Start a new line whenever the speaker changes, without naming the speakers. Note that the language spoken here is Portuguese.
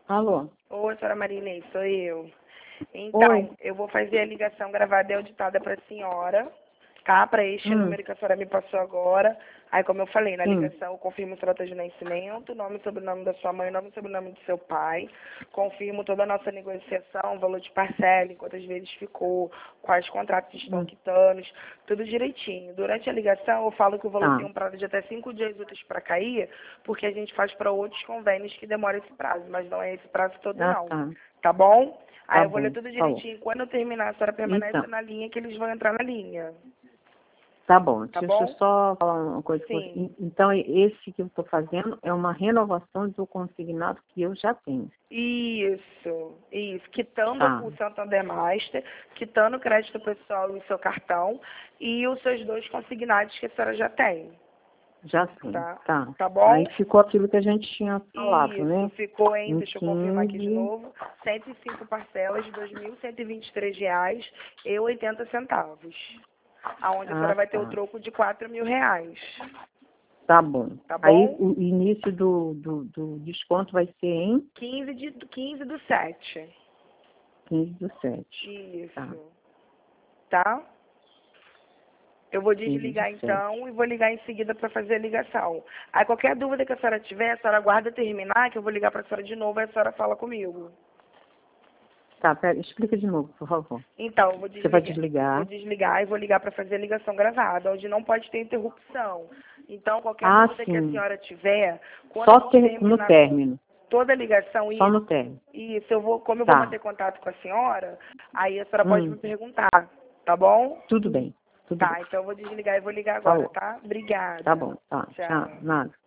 Alô?
Oi, senhora Marinês, sou eu.
Oi.
Então, eu vou fazer a ligação gravada e auditada para a senhora, tá? Para este número que a senhora me passou agora. Aí, como eu falei, na
Sim.
ligação eu confirmo sua data de nascimento, nome e sobrenome da sua mãe, nome e sobrenome do seu pai. Confirmo toda a nossa negociação, valor de parcela, em quantas vezes ficou, quais contratos estão quitando, tudo direitinho. Durante a ligação eu falo que o valor tem um prazo de até 5 dias úteis para cair, porque a gente faz para outros convênios que demoram esse prazo, mas não é esse prazo todo não.
Tá.
Tá bom? Aí
Tá
eu vou ler
bom.
tudo
Falou.
direitinho. Quando eu terminar, a senhora permanece
Então,
na linha que eles vão entrar na linha.
tá bom.
Tá
Deixa eu
bom?
só falar uma coisa com você.
Sim.
Então, esse que eu estou fazendo é uma renovação do consignado que eu já tenho.
Isso. Quitando
Tá.
o Santander Master, quitando o crédito pessoal e o seu cartão e os seus 2 consignados que a senhora já tem.
Já tenho.
Tá?
Tá.
Tá bom?
Aí ficou aquilo que a gente tinha falado,
Isso.
né?
Ficou em,
Em
deixa eu confirmar aqui de
15.
novo, 105 parcelas de R$ 2.123,80. Aonde a senhora vai ter o
Tá.
troco de R$ 4.000.
Tá bom.
Tá
Aí
bom?
o início do desconto vai ser em
15/7.
15/7. Tá.
Isso. Tá? Eu vou desligar
15/7.
então e vou ligar em seguida para fazer a ligação. Aí qualquer dúvida que a senhora tiver, a senhora aguarda terminar, que eu vou ligar para a senhora de novo e a senhora fala comigo.
Tá, pera, explica de novo, por favor.
Então, eu vou
Você vai
desligar. Vou
desligar.
desligar e vou ligar para fazer a ligação gravada, onde não pode ter interrupção. Então, qualquer dúvida que a
Sim.
senhora tiver, quando
Só
eu
no
terminar
término.
toda a ligação,
Só no término.
como eu vou
Tá.
manter contato com a senhora, aí a senhora pode me perguntar, tá bom?
Tudo bem. Tudo
Tá,
bem.
então eu vou desligar e vou ligar agora,
Falou.
tá? Obrigada.
Tá bom. Tá. Tchau.
Tchau.
Nada.